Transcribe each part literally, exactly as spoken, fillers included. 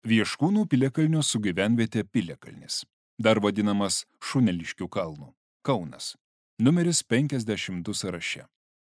Vieškūnų piliakalnio sugyvenvietė Piliakalnis, dar vadinamas Šuneliškių kalnu, Kaunas, numeris penkiasdešimt du sąraše.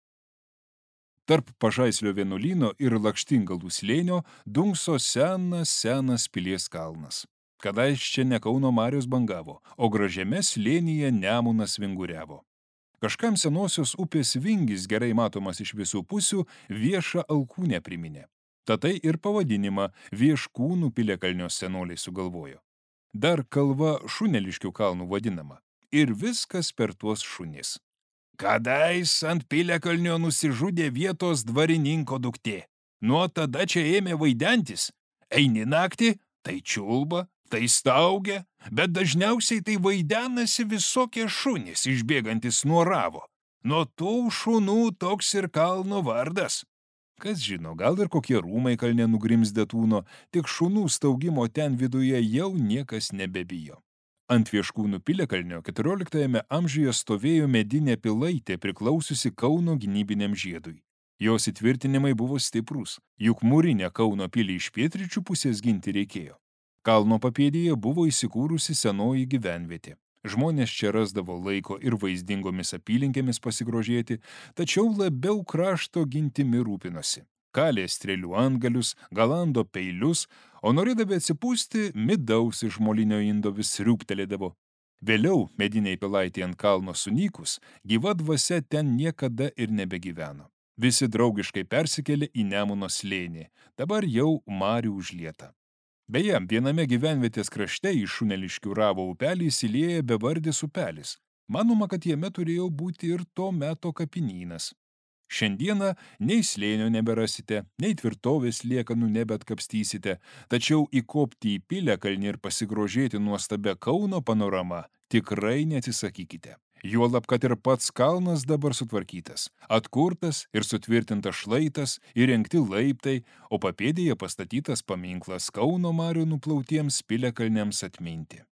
Tarp Pažaislio vienuolyno ir Lakštingalų slėnio dunkso senas, senas pilies kalnas. Kadais čia ne Kauno marios bangavo, o gražiame slėnyje Nemunas vinguriavo. Kažkam senosios upės vingis, gerai matomas iš visų pusių, viešą alkūnę priminė. Tatai ir pavadinimą Vieškūnų piliakalnio senoliai sugalvojo. Dar kalva Šuneliškių kalnų vadinama. Ir viskas per tuos šunis. Kadais ant piliakalnio nusižudė vietos dvarininko duktė. Nuo tada čia ėmė vaidentis. Eini naktį, tai čiulba, tai staugia, bet dažniausiai tai vaidenasi visokie šunys, išbėgantis nuo ravo. Nuo tų šunų toks ir kalno vardas. Kas žino, gal ir kokie rūmai kalne nugrimzdė tūno, tik šunų staugimo ten viduje jau niekas nebebijo. Ant Vieškūnų piliakalnio keturioliktajame amžiuje stovėjo medinė pilaitė priklausiusi Kauno gynybiniam žiedui. Jos įtvirtinimai buvo stiprūs, juk mūrinę Kauno pilį iš pietryčių pusės ginti reikėjo. Kalno papėdėje buvo įsikūrusi senoji gyvenvietė. Žmonės čia rasdavo laiko ir vaizdingomis apylinkėmis pasigrožėti, tačiau labiau krašto gintimi rūpinosi. Kalė strėlių antgalius, galando peilius, o norėdami atsipūsti, midaus iš molinio indo vis sriūptelėdavo. Vėliau, mediniai pilaitė ant kalno sunykus, gyva dvasia ten niekada ir nebegyveno. Visi draugiškai persikėlė į Nemuno slėnį, dabar jau marių užlieta. Beje, viename gyvenvietės krašte į Šuneliškių ravo upelį įsilieja bevardis upelis. Manoma, kad jame turėjo būti ir to meto kapinynas. Šiandieną nei slėnio neberasite, nei tvirtovės liekanų nebeatkapstysite, tačiau įkopti į piliakalnį ir pasigrožėti nuostabia Kauno panorama tikrai neatsisakykite. Juolab, kad ir pats kalnas dabar sutvarkytas, atkurtas ir sutvirtintas šlaitas, įrengti laiptai, o papėdėje pastatytas paminklas Kauno marių nuplautiems piliakalniams atminti.